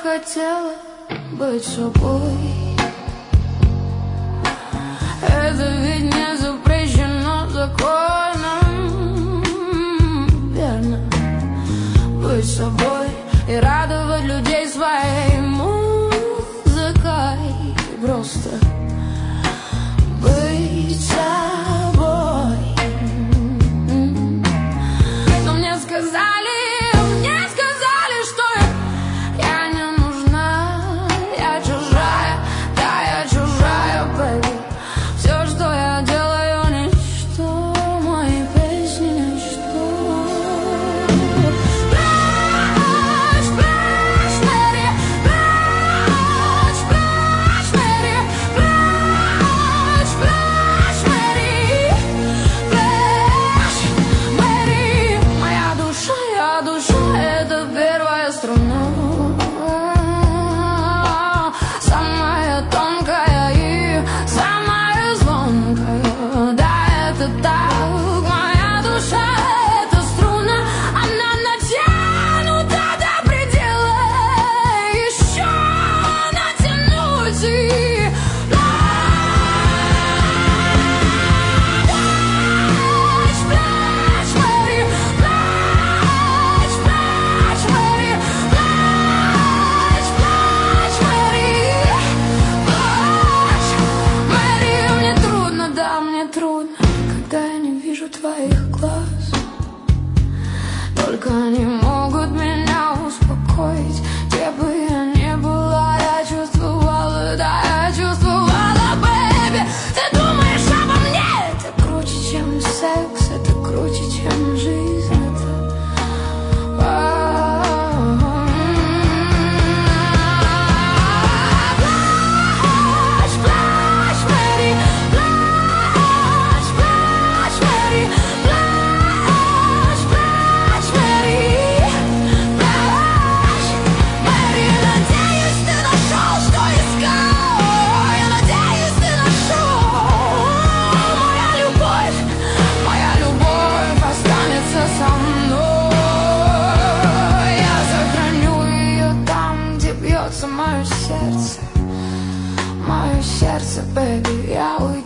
хотела быть собой. Это ведь не запрещено законом, верно? Быть собой и радовать людей своей музыкой. Просто быть собой. Но мне сказали, что я не нужна, я чужая, да, я чужая, baby. Все, что я делаю, ничто, мои песни, ничто. Splash, splash, Mary, splash, splash, Mary, splash, splash, Mary, splash, Mary. Моя душа, это первая струна, самая тонкая и самая звонкая. Да, это так, моя душа — это струна, она натянута до предела, еще натянуть и splash, splash, Mary, splash, splash, Mary, splash, splash, Mary, splash, Mary. Мне трудно, да, мне трудно, когда я не вижу твоих глаз. Только они могут меня успокоить. Где бы я ни была, я чувствовала, да, я чувствовала, baby. Ты думаешь обо мне? Это круче, чем секс, это круче, чем жизнь, это... Splash, splash, Mary, splash, splash, Mary, splash, splash, Mary, splash, Mary. Надеюсь, ты нашел, что искал. Я надеюсь, ты нашел. Моя любовь останется со мной. Я сохраню ее там, где бьется мое сердце, baby. Я уйду.